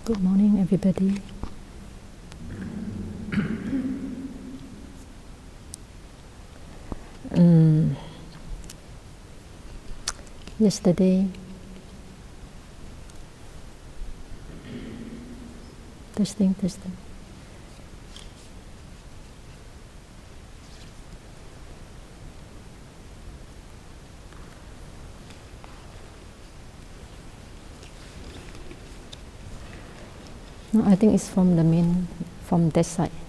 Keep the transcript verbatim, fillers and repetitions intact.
Good morning, everybody. um, yesterday, testing, testing. No, I think it's from the main, from that side.